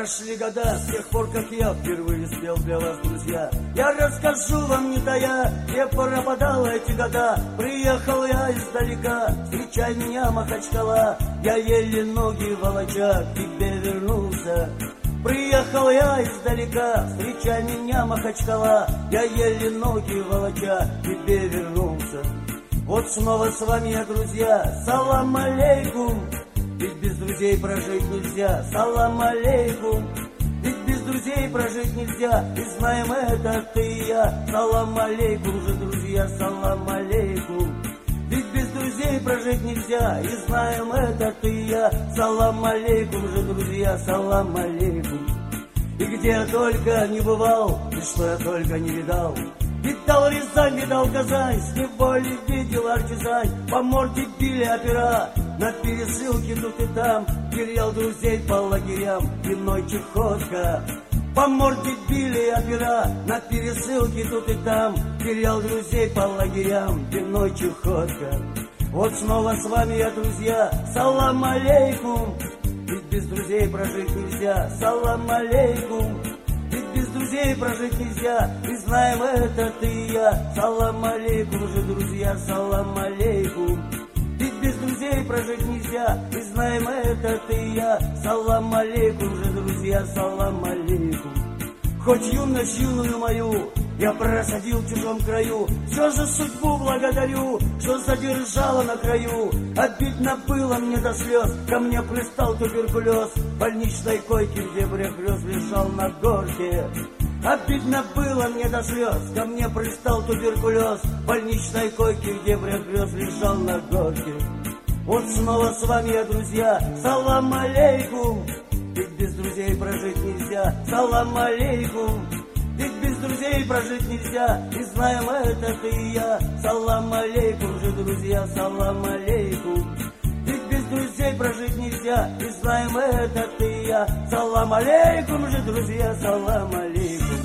Прошли года с тех пор, как я впервые спел для вас, друзья. Я расскажу вам, не тая, где пропадал эти года. Приехал я издалека, встречай меня, Махачкала. Я еле ноги волоча к тебе вернулся. Приехал я издалека, встречай меня, Махачкала. Я еле ноги волоча к тебе вернулся. Вот снова с вами я, друзья, салам алейкум. Ведь без друзей прожить нельзя, салам алейкум. Ведь без друзей прожить нельзя, и знаем это ты и я. Салам алейкум же, друзья, салам алейкум. Ведь без друзей прожить нельзя, и знаем это ты и я. Салам алейкум же, друзья, салам алейкум. И где я только не бывал, и что я только не видал. Видал Рязань, видал Казань, с неволи видел Артизань. По морде били опера, на пересылке тут и там. Терял друзей по лагерям, виной Чехотка. По морде били опера, на пересылке тут и там. Терял друзей по лагерям, виной Чехотка. Вот снова с вами я, друзья, салам алейкум. Ведь без друзей прожить нельзя, салам алейкум. Ведь без друзей прожить нельзя, и знаем это ты и я. Салам алейкум же, друзья, салам алейкум. Ведь без друзей прожить нельзя, и знаем это ты и я. Салам алейкум же, друзья, салам алейкум. Хоть юность юную мою я просадил в чужом краю, все же судьбу благодарю, что задержала на краю. Обидно было мне до слез, ко мне пристал туберкулез. В больничной койке, где брехлёз, лежал на горке. Обидно было мне до слез, ко мне пристал туберкулез. В больничной койке, где брехлёз, лежал на горке. Вот снова с вами я, друзья, салам алейкум. Ведь без друзей прожить нельзя, салам алейкум. Ведь без друзей прожить нельзя, и знаем это ты и я. Салам алейкум же, друзья, салам алейкум. Ведь без друзей прожить нельзя, и знаем это ты и я. Салам алейкум же, друзья, салам алейкум.